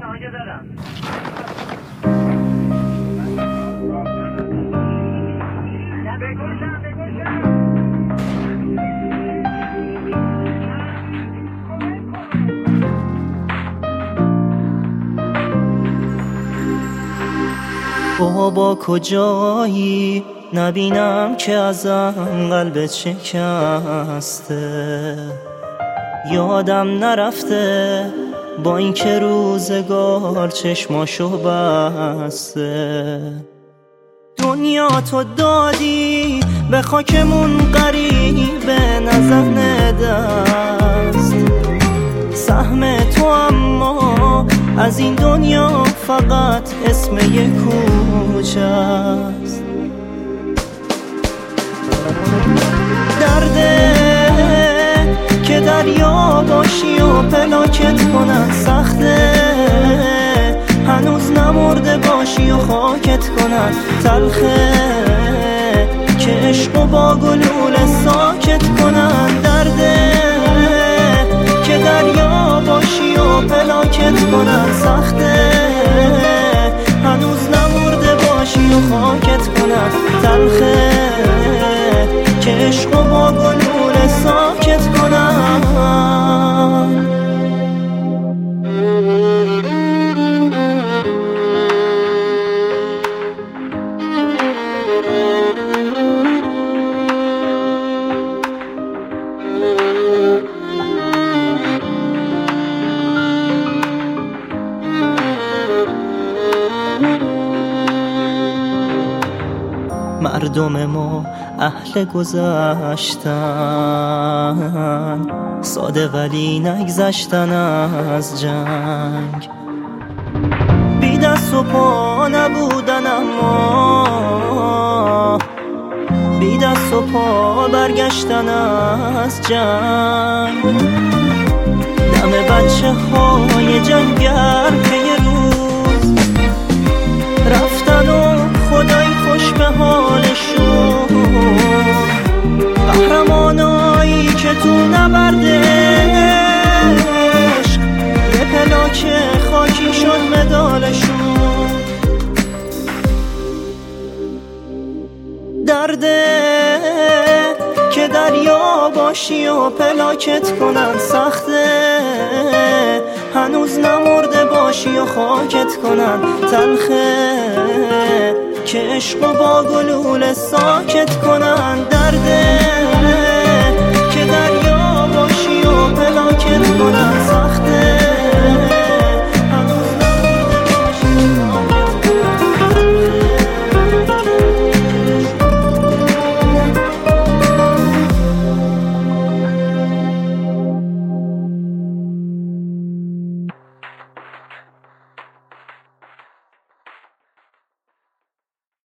بابا کجایی؟ نبینم که ازم قلبت شکسته، یادم نرفته با اینکه روزگار چشماشو بسته. دنیا تو دادی به خاکمون غریبه نزن دست، سهم تو اما از این دنیا فقط اسم یک کوچه است. درده که دریا باشی و پلاکت کنن سخته، هنوز نمرده باشی و خاکت کنن تلخه، که عشق و با گلول ساکت کنن. درده که دریا باشی و پلاکت کنن سخته، هنوز نمرده باشی و خاکت کنن تلخه، که عشق و با گلول ساکت کنن. مردم ما اهل گذشتن، ساده ولی نگذشتن از جنگ، بی دست و پا نبودن اما بی دست و پا برگشتن از جنگ. دم بچه های جنگل که یه روز رفتن و خدای خوش به حالشون، قهرمانایی که تو نبرد عشق یه پلاک خاکی شد مدالشون. درده که دریا باشی و پلاکت کنن سخته، هنوز نمرده باشی و خاکت کنن تلخه، که عشق و با گلول ساکت کنن. درده